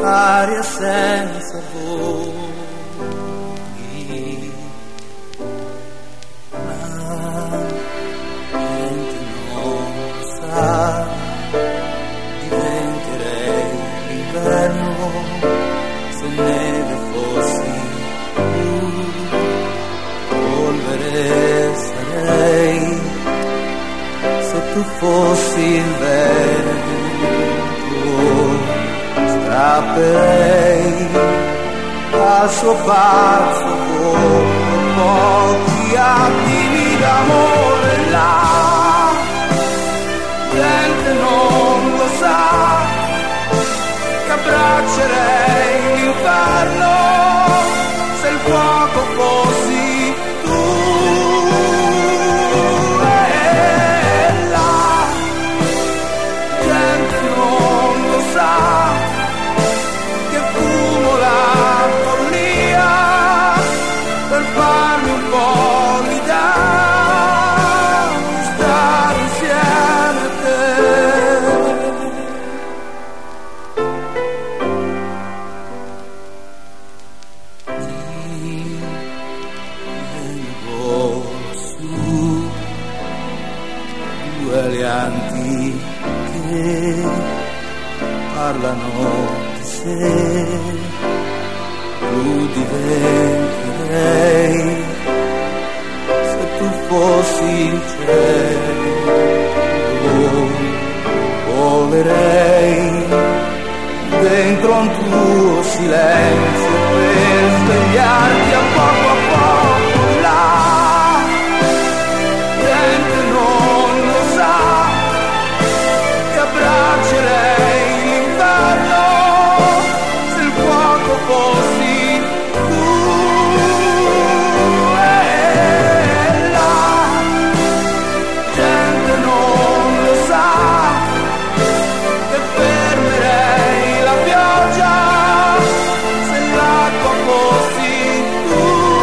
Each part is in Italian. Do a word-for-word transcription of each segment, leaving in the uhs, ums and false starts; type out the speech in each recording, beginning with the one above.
aria senza voli, ma gente non lo sa, diventerei l'inverno se neve fossi tu, polvere sarei se tu fossi il vento, strapperei al suo pazzo volo pochi attimi d'amore là, gente non lo sa, che abbraccerei l'inferno se il fuoco fossi tu. Che fumo la follia per farmi un po' l'idea di stare insieme a te. Vengo su due alianti che parlano di sé, tu diventerei se tu fossi il cielo, volerei dentro un tuo silenzio per svegliarti a poco a poco là, gente non lo sa, che abbraccerei se il fuoco fossi tu, e la gente non lo sa, che fermerei la pioggia se l'acqua fossi tu.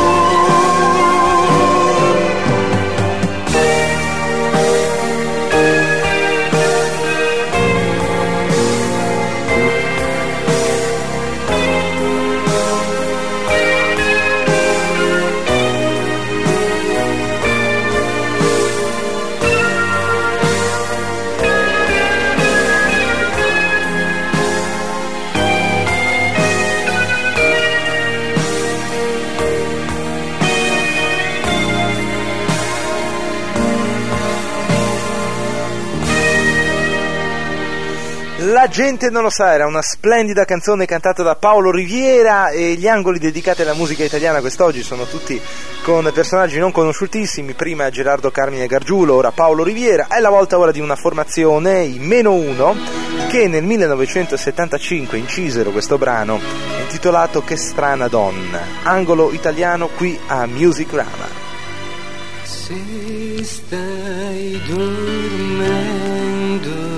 La gente non lo sa, era una splendida canzone cantata da Paolo Riviera, e gli angoli dedicati alla musica italiana quest'oggi sono tutti con personaggi non conosciutissimi, prima Gerardo Carmine Gargiulo, ora Paolo Riviera. È la volta ora di una formazione, i Meno Uno, che nel millenovecentosettantacinque incisero questo brano intitolato Che strana donna, angolo italiano qui a Musicrama. Se stai dormendo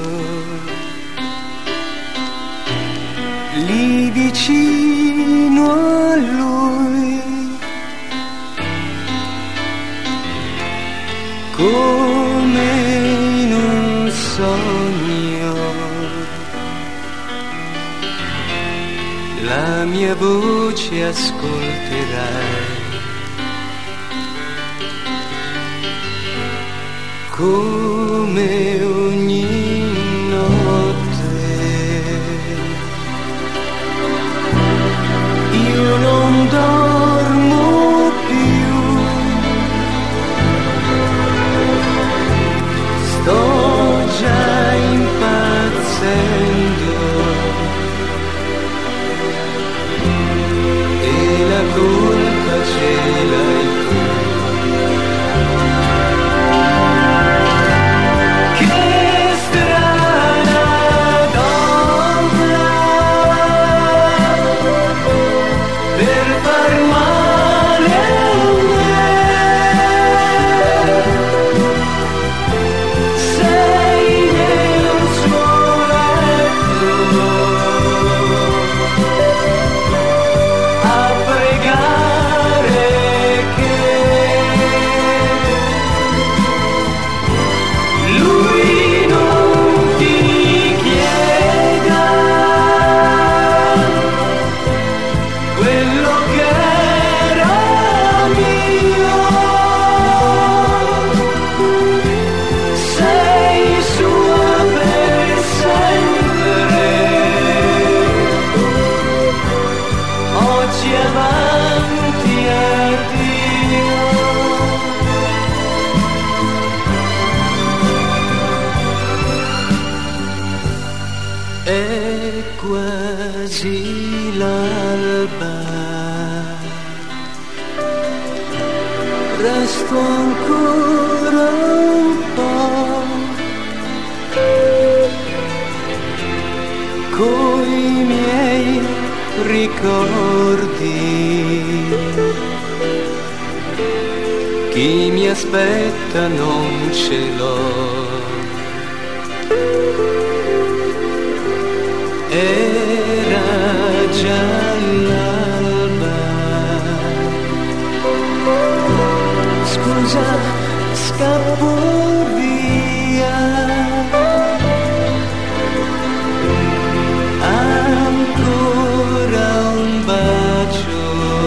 lì vicino a lui, come in un sogno, la mia voce ascolterai, come ogni notte. Io non dormo più, sto già impazzendo e la colpa ce l'hai tu. Che quasi l'alba, resto ancora un po' coi miei ricordi. Chi mi aspetta non ce l'ho. Era già l'alba. Scusa, scappo via. Ancora un bacio.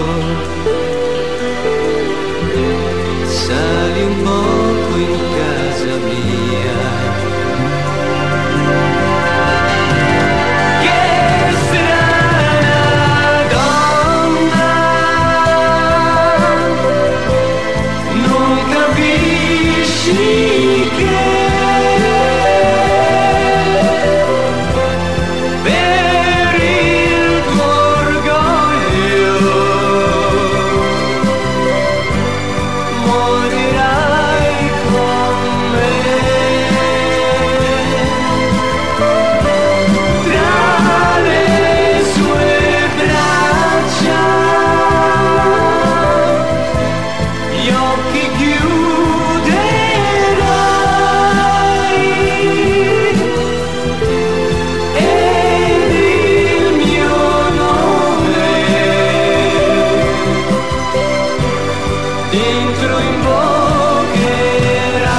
Sali un poco in casa mia. Che strana donna, non capisci che per il tuo orgoglio morirai con me. Tra le sue braccia gli occhi chiuderai ed il mio nome dentro invocherai.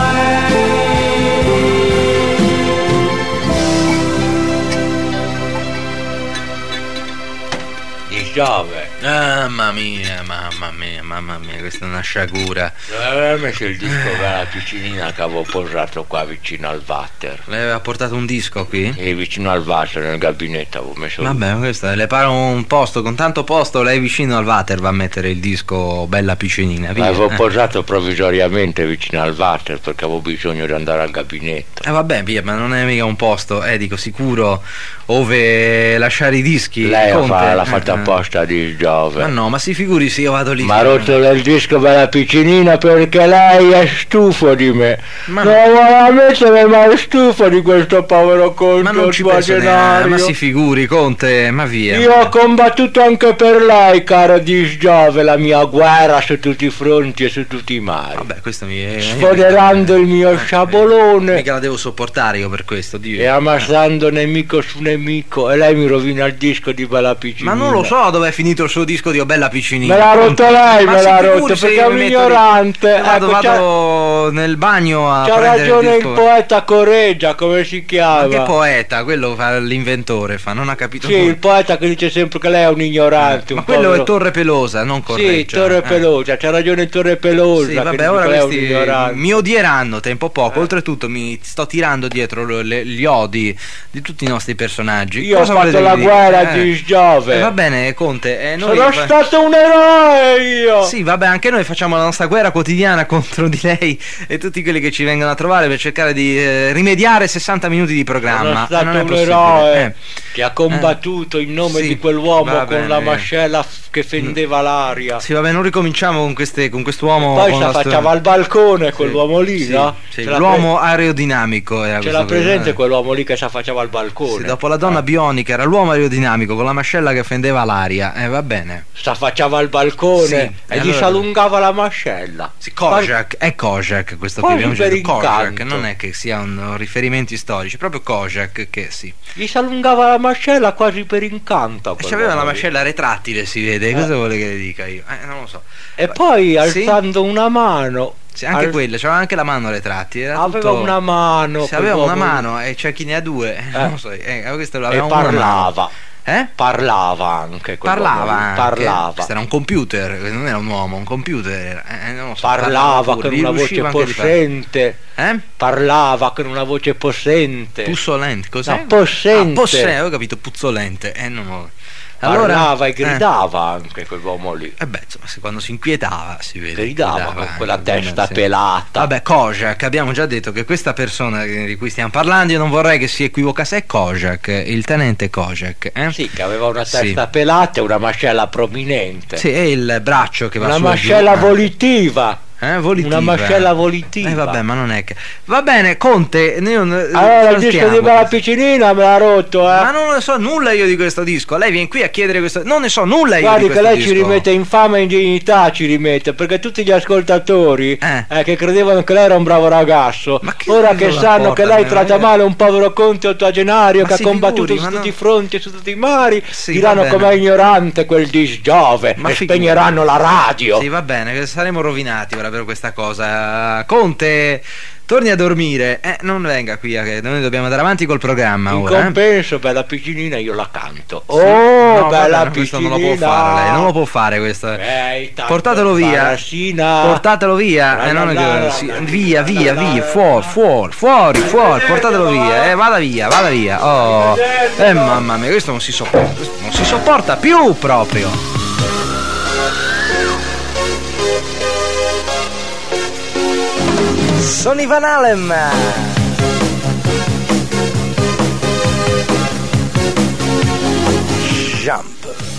Di Giove. Mamma mia, mamma mia, mamma mia, questa è una sciagura. Aveva messo il disco per la piccinina che avevo posato qua vicino al water. Lei aveva portato un disco qui? E vicino al water nel gabinetto avevo messo. Vabbè, ma questo le pare un posto, con tanto posto lei vicino al water va a mettere il disco Bella Piccinina, via. L'avevo eh. posato provvisoriamente vicino al water perché avevo bisogno di andare al gabinetto. Eh vabbè, via, ma non è mica un posto, eh, dico sicuro, ove lasciare i dischi. Lei Conte, fa, l'ha eh, fatta eh. apposta di Giove. Ma no, ma si figuri se io vado lì. Ma ha rotto il disco per la piccinina perché lei è stufo di me. Ma non vuole ammettere, ma è stufo di questo povero Conte. Ma non ci penso neanche, ma si figuri, Conte, ma via. Io ho combattuto anche per lei, caro Disgiove, la mia guerra su tutti i fronti e su tutti i mari. Vabbè, questo mi è... Sfoderando il mio sciabolone. Mica la devo sopportare io per questo, Dio. E ammassando nemico su nemico. E lei mi rovina il disco di Bella Piccinina. Ma non lo so dove è finito il suo disco di O Bella Piccinina. Me l'ha rotto lei, Ma me si l'ha figuri rotto se perché io è un mi metto ignorante. lì. Vado, Ecco, vado nel bagno a c'ha prendere ragione il il disco. poeta Correggia, come si chiama? Ma che poeta? Quello fa l'inventore, fa, non ha capito Sì, nulla. il poeta che dice sempre che lei è un ignorante. Ma un quello povero... è Torre Pelosa, non Correggia. Sì, Torre eh. Pelosa, c'ha ragione Torre Pelosa. Sì, che vabbè, dice ora che lei è un questi ignorante. mi odieranno tempo poco. Eh. Oltretutto mi sto tirando dietro le- le- gli odi di tutti i nostri personaggi. Io Cosa ho fatto volete la che dica? guerra Eh. di Giove. Eh, va bene, Conte. eh, noi Sono fa- stato un eroe io. Sì, vabbè, anche noi facciamo la nostra guerra quotidiana contro di lei e tutti quelli che ci vengono a trovare per cercare di eh, rimediare sessanta minuti di programma. Sono Eh, stato non è un possibile. eroe Eh. che ha combattuto in nome Sì, di quell'uomo va con bene. la mascella f- che fendeva l'aria. Sì, vabbè, non ricominciamo con, queste, con quest'uomo. Poi con si la affacciava storia- al balcone quell'uomo lì, Sì, no? sì, Ce l'ha l'uomo aerodinamico era pre- ce questo l'ha qui, presente eh. quell'uomo lì che si affacciava al balcone? Sì, dopo la donna bionica era l'uomo aerodinamico con la mascella che fendeva l'aria. Eh, va bene. Si affacciava al balcone Sì, e e gli allora- si allungava la mascella. Sì, Kojak, è Kojak questo Quasi qui, abbiamo per detto Kojak, incanto. non è che siano riferimenti storici, proprio Kojak che sì. Gli si allungava la mascella quasi per incanto. E quell'uomo c'aveva la lì. mascella retrattile, si vede, cosa vuole che le dica io? Eh, non lo so. E poi Sì. alzando una mano. Sì, anche al- quella, c'aveva anche la mano retrattile. Era Aveva tutto... una mano. Se aveva una quell'uomo lì. mano e c'è chi ne ha due, eh, non lo so, eh, questo E aveva una mano. parlava. Eh? Parlava anche. quell'uomo Parlava lì, anche. Parlava. Questo era un computer, non era un uomo, un computer era. Eh, non lo so, Parlava pure, con gli una voce riusciva anche di parlare. possente. Eh? Parlava con una voce possente. Puzzolente, cos'è? No, possente. Ah, possente, ho capito, puzzolente. Eh, non ho... Allora, parlava e eh. gridava anche quell'uomo lì. E beh, insomma, se quando si inquietava si vede. Gridava con quella anche, testa sì. pelata. Vabbè, Kojak, abbiamo già detto che questa persona di cui stiamo parlando, io non vorrei che si equivocasse, è Kojak, il tenente Kojak. Eh? Sì, che aveva una testa Sì. pelata e una mascella prominente. Sì, è il braccio che va Una su e giù. mascella Eh. volitiva. Eh, volitiva. Una mascella volitiva. Eh vabbè, ma non è che. Va bene, Conte. Io, Allora il disco di Bella Piccinina me l'ha rotto, eh. Ma non ne so nulla io di questo disco. Lei viene qui a chiedere questo. Non ne so nulla io Guardi di che questo lei disco. ci rimette in fama e in dignità, ci rimette, perché tutti gli ascoltatori Eh. eh, che credevano che lei era un bravo ragazzo, Ma che ora cosa che la sanno porta che lei a me? tratta male un povero conte ottagenario Ma che ha si combattuto figuri, su ma tutti no. i fronti e su tutti i mari, Sì, diranno va bene. com'è ignorante quel disgiove Ma e figuri. spegneranno la radio. Sì, va bene, che saremo rovinati ora per questa cosa. Conte, torni a dormire. Eh, non venga qui, a che noi dobbiamo andare avanti col programma In ora. eh. compenso, Bella Piccinina, io la canto. Oh, No, Bella vabbè, questo Piccinina. non lo può fare lei, non lo può fare questo. Ehi, tanto Portatelo via. barassina. Portatelo via, eh, non è che- sì, via, via, via, fuori, fuori, fuori, fuori, portatelo via, eh, vada via, vada via. Oh, eh, mamma mia, questo non si sopporta, questo non si sopporta più proprio. Sono Ivan Alem. Jump.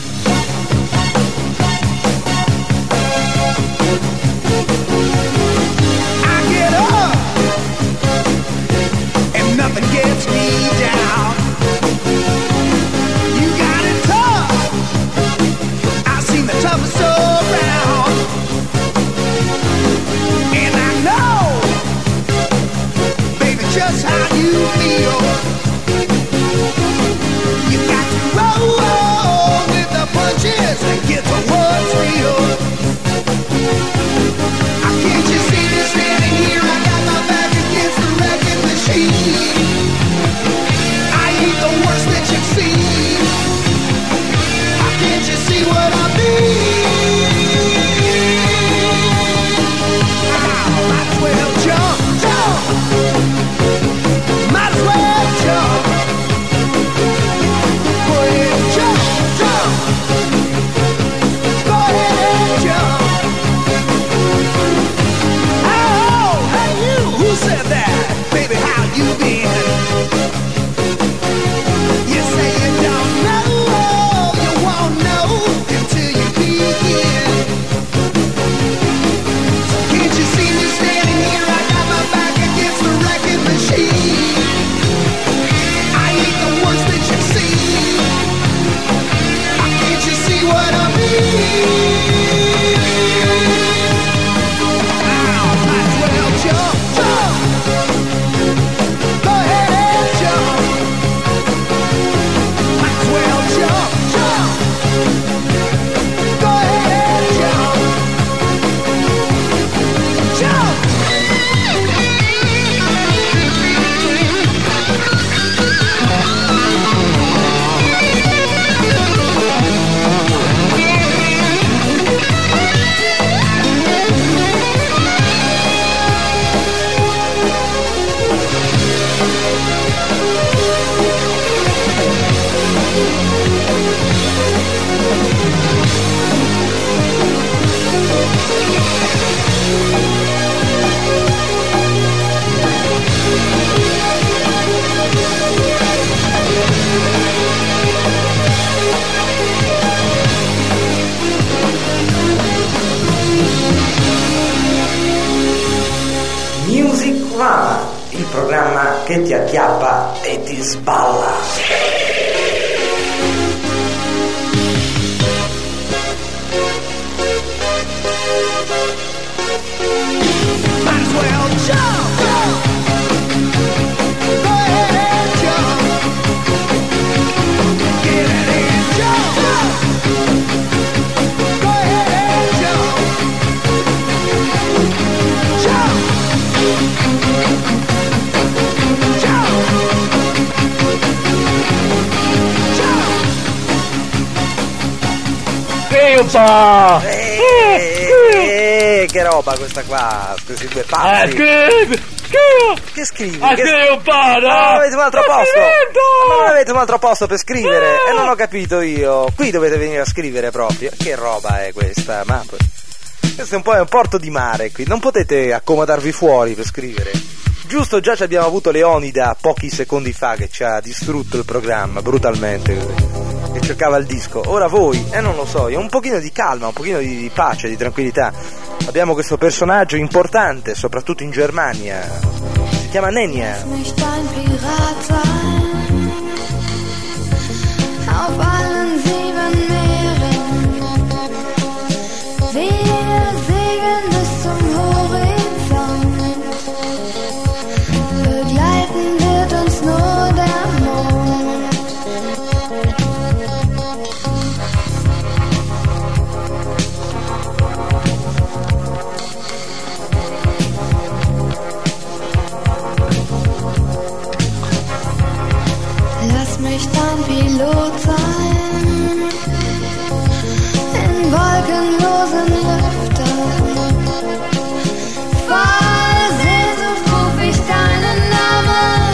I get up and nothing gets me down. You got it tough. I've seen the toughest around, and I know, baby, just how you feel. You got to roll with the punches and get to what's real. Can't you see me standing here? I got my back against the wrecking machine. I ain't the worst that you've seen. Can't you see what I mean? Ah, might as well jump, jump. Might as well jump. Go ahead and jump, jump. Go ahead and jump. Oh, hey you, who said that? Baby, how you been? You say you don't know, you won't know until you begin. Can't you see me standing here? I got my back against the wrecking machine. I ain't the worst that you've seen. Can't you see what I mean? Might as well jump, jump. Go ahead and jump. Might as well jump, jump. Go ahead and jump. Jump. Music Rama, il programma che ti acchiappa e ti sballa. Might as well jump, jump. Go ahead and jump. Get it in, jump, jump. Go ahead and jump. Jump. Jump. Jump. Pipa! Eh, che roba questa qua? Questi due Eh, pazzi. scrivi! Scrivo! Che scrivi? Ah, Che scrivi un po', Ma no? non avete un altro Sto posto? scrivendo! Ma non avete un altro posto per scrivere? No! E non ho capito io. Qui dovete venire a scrivere proprio. Che roba è questa? Ma questo è un po' è un porto di mare qui. Non potete accomodarvi fuori per scrivere. Giusto, già ci abbiamo avuto Leonida pochi secondi fa che ci ha distrutto il programma brutalmente, che cercava il disco. Ora voi, e eh, non lo so, io un pochino di calma, un pochino di, di pace, di tranquillità. Abbiamo questo personaggio importante, soprattutto in Germania. Si chiama Nenia. Nicht ein Pirat sein, auf allen sieben Meeren. Wir segeln bis zum Horizont. Begleiten wird uns nur der Mond. Lass mich dein Pilot sein, in wolkenlosen Lüften. Voll Sehnsucht ruf ich deinen Namen.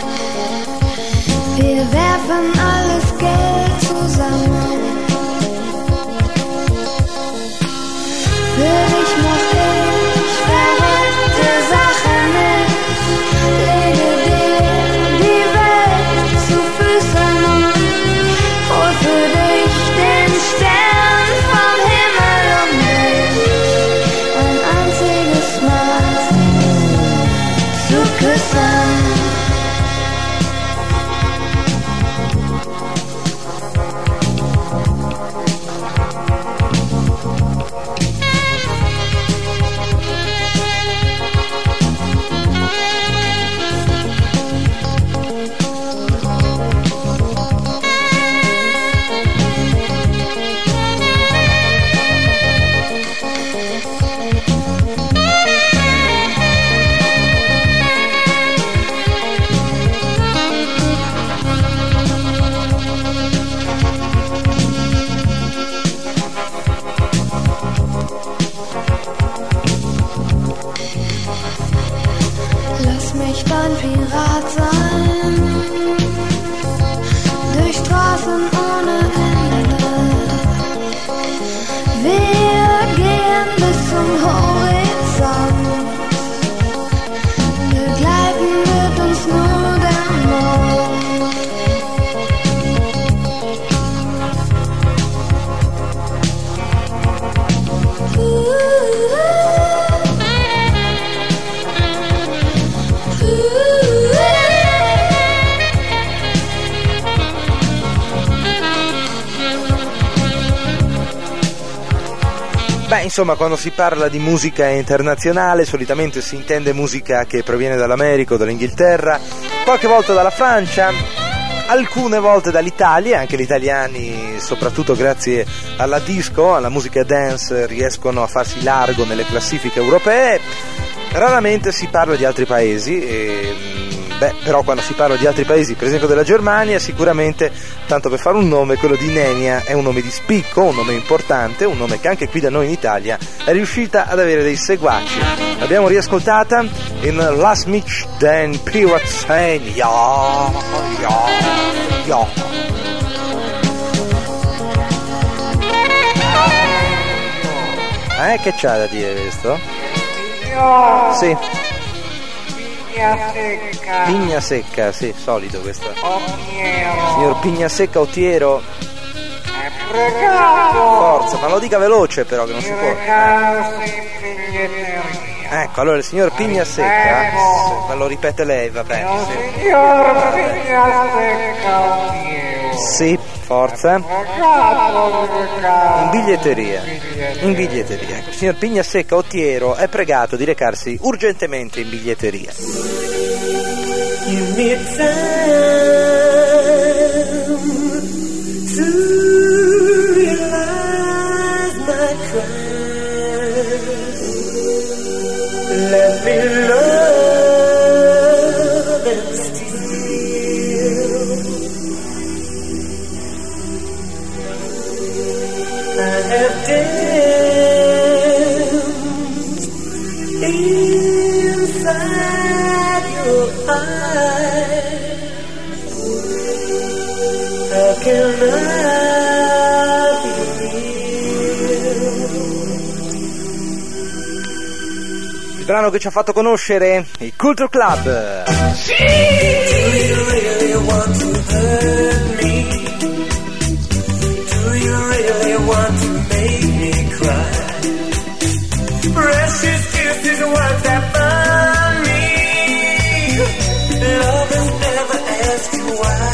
Wir werfen alles Geld zusammen. Für dich mach ich verrückte Sachen nicht. Lege dir die Welt zu Füßen und hol für dich den Stern vom Himmel, um dich ein einziges Mal zu küssen. Lass mich dein Pirat sein, durch Straßen ohne Ende. Wir gehen bis zum Horizont. Begleiten wird uns nur der Mond. Beh, insomma, quando si parla di musica internazionale solitamente si intende musica che proviene dall'America o dall'Inghilterra, qualche volta dalla Francia, alcune volte dall'Italia. Anche gli italiani, soprattutto grazie alla disco, alla musica dance, riescono a farsi largo nelle classifiche europee. Raramente si parla di altri paesi e, beh, però quando si parla di altri paesi, per esempio della Germania, sicuramente, tanto per fare un nome, quello di Nenia è un nome di spicco, un nome importante, un nome che anche qui da noi in Italia è riuscita ad avere dei seguaci. L'abbiamo riascoltata in Lass mich den Pirat sein, ja, ja, ja. Eh, che c'ha da dire questo? Sì. Pigna secca. Pigna secca, sì, solido questo. Ottiero. Signor Pigna secca Ottiero, È pregato. forza, ma lo dica veloce però che non si Di può. recarsi in biglietteria. Ecco, allora il signor Pigna secca, me lo ripete lei, va bene. Non Sì, signor Pigna secca Ottiero. sì, forza. Pregato di recarsi In biglietteria. In biglietteria. Ecco, il signor Pigna secca Ottiero è pregato di recarsi urgentemente in biglietteria. Give me time to realize my crime. Let me love and steal. I have damned brano che ci ha fatto conoscere i Culture Club. Do you really want to hurt me? Do you really want to make me cry? Precious kisses, what that burn me? Lovers never ask you why.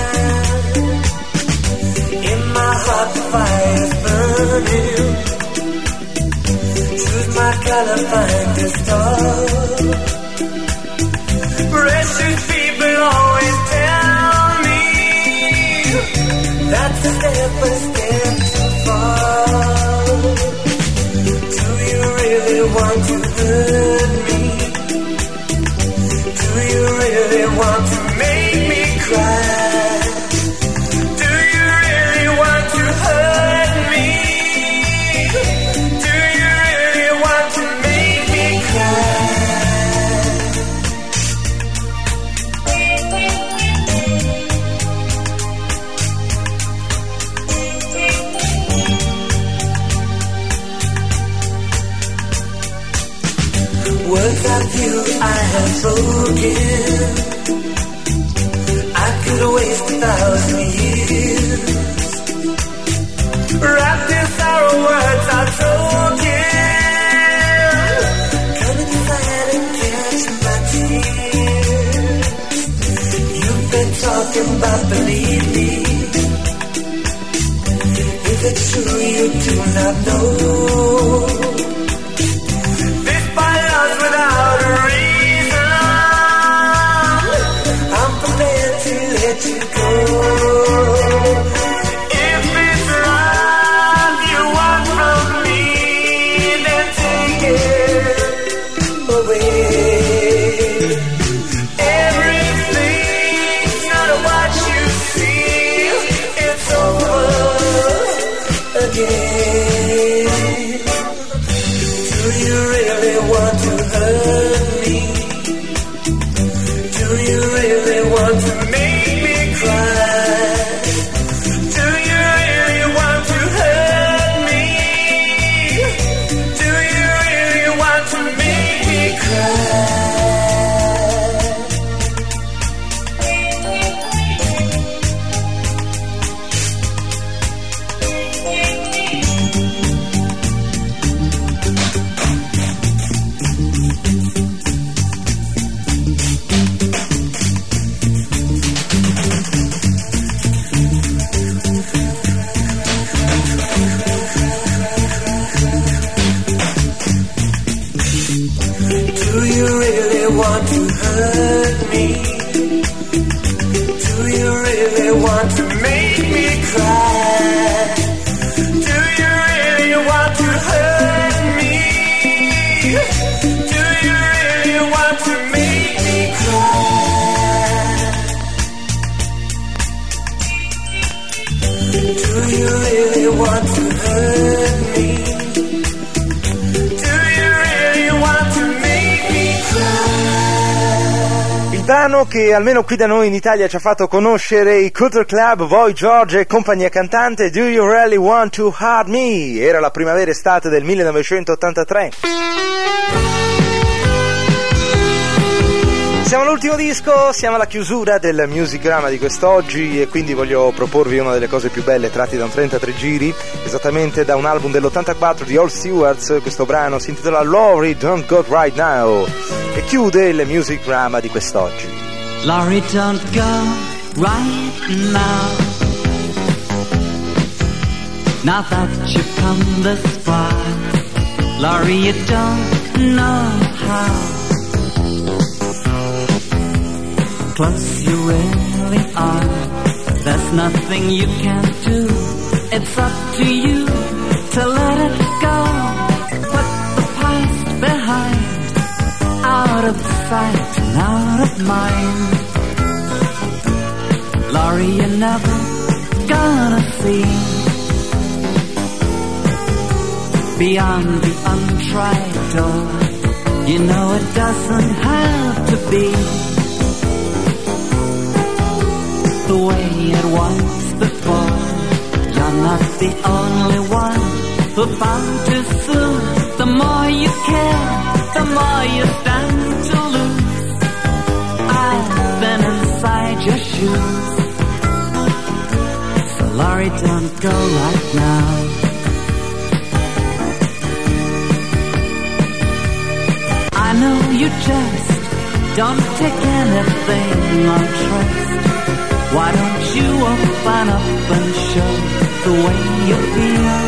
In my heart the fire's burning. Choose my color, find the star. Precious people always tell me that's a step, a step too far. Do you really want to hurt me? Do you really want to make me cry? Do you really want to hurt me? Do you really want to make me cry? Words of you I have spoken, I could waste a thousand years. Wrapped in sorrow, words are spoken. Come inside and catch my tears. You've been talking about believe me. Is it true you do not know? Without a reason, I'm prepared to let you go. If it's love you want from me, then take it away. Everything's not what you see, it's over again. Do you really want to hurt me? Do you really want to make me cry? Do you really want to hurt me? Do you really want to make me cry? Do you really want to hurt me? Do you really want to make me cry? Do you really want to hurt me? Do you really want to make me cry? Do you really want to hurt me? Il brano che almeno qui da noi in Italia ci ha fatto conoscere i Culture Club, Boy George e compagnia cantante, Do You Really Want to Hurt Me? Era la primavera estate del millenovecentottantatré. Siamo all'ultimo disco, siamo alla chiusura del Musicgramma di quest'oggi e quindi voglio proporvi una delle cose più belle tratti da un trentatré giri, esattamente da un album dell'ottantaquattro di All Stewarts. Questo brano si intitola Laurie Don't Go Right Now e chiude il Musicgramma di quest'oggi. Laurie, don't go right now. Now that you've come this far, Laurie, you don't know how close you really are. There's nothing you can do. It's up to you to let it go. Put the past behind, out of sight and out of mind. Laurie, you're never gonna see beyond the untried door. You know it doesn't have to be the way it was before. You're not the only one who found too soon. The more you care, the more you stand to lose. I've been inside your shoes. So Laurie, don't go right now. I know you just don't take anything on trust. Why don't you open up and show the way you feel?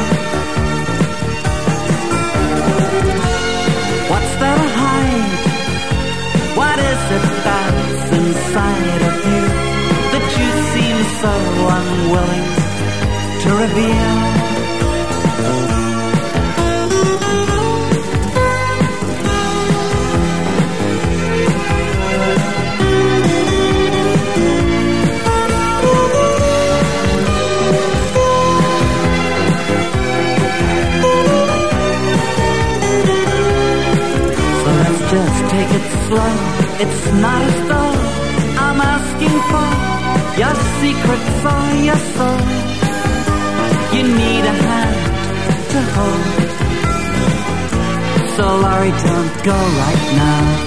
What's there to hide? What is it that's inside of you that you seem so unwilling to reveal? Take it slow, it's not as though I'm asking for your secrets or your soul. You need a hand to hold. So Laurie, don't go right now.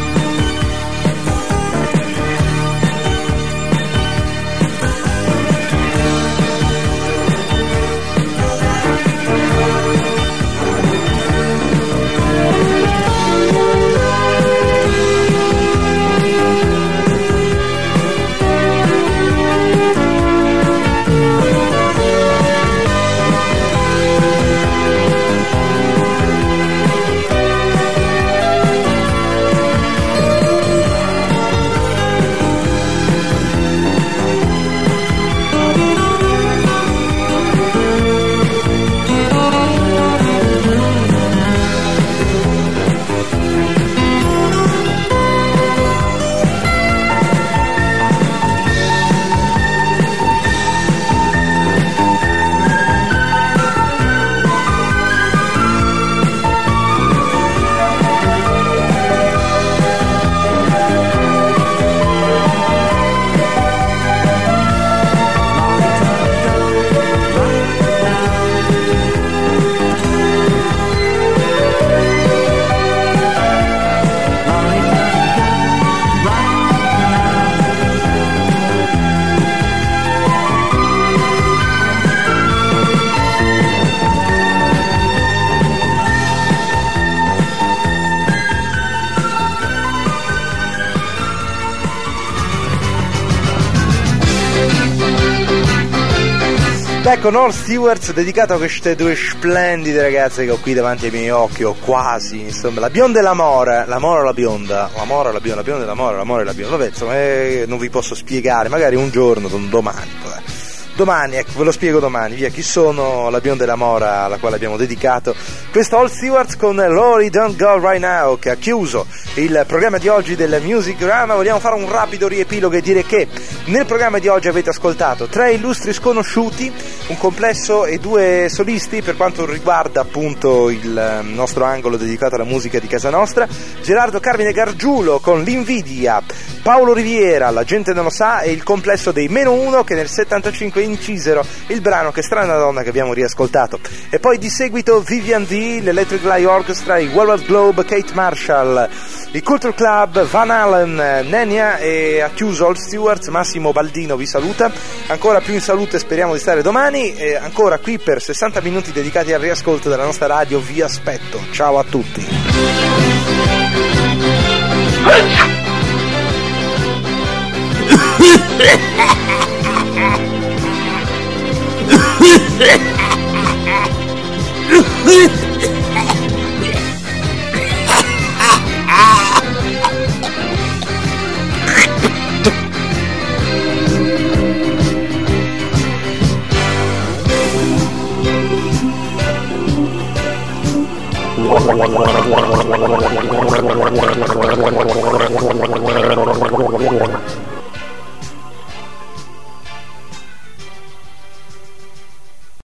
Ecco, Noel Stewart dedicato a queste due splendide ragazze che ho qui davanti ai miei occhi, o quasi, insomma, la bionda e l'amore, l'amore o la bionda, l'amore o la bionda, la bionda e l'amore, l'amore e la bionda, vabbè, insomma, eh, non vi posso spiegare, magari un giorno, domani, vabbè. Domani, ecco, ve lo spiego domani, via, chi sono la bionda e la mora alla quale abbiamo dedicato questo All Stewart con Laurie Don't Go Right Now, che ha chiuso il programma di oggi del Musicgramma. Vogliamo fare un rapido riepilogo e dire che nel programma di oggi avete ascoltato tre illustri sconosciuti, un complesso e due solisti per quanto riguarda appunto il nostro angolo dedicato alla musica di casa nostra: Gerardo Carmine Gargiulo con L'Invidia, Paolo Riviera, La gente non lo sa, e il complesso dei Meno Uno, che nel settantacinque incisero il brano Che strana donna, che abbiamo riascoltato. E poi di seguito Vivian D, l'Electric Light Orchestra, i Velvet Globe, Kate Marshall, il Culture Club, Van Halen, Nenia, e ha chiuso All Stewart. Massimo Baldino vi saluta, ancora più in salute, speriamo di stare domani, e ancora qui per sessanta minuti dedicati al riascolto della nostra radio. Vi aspetto, ciao a tutti. What?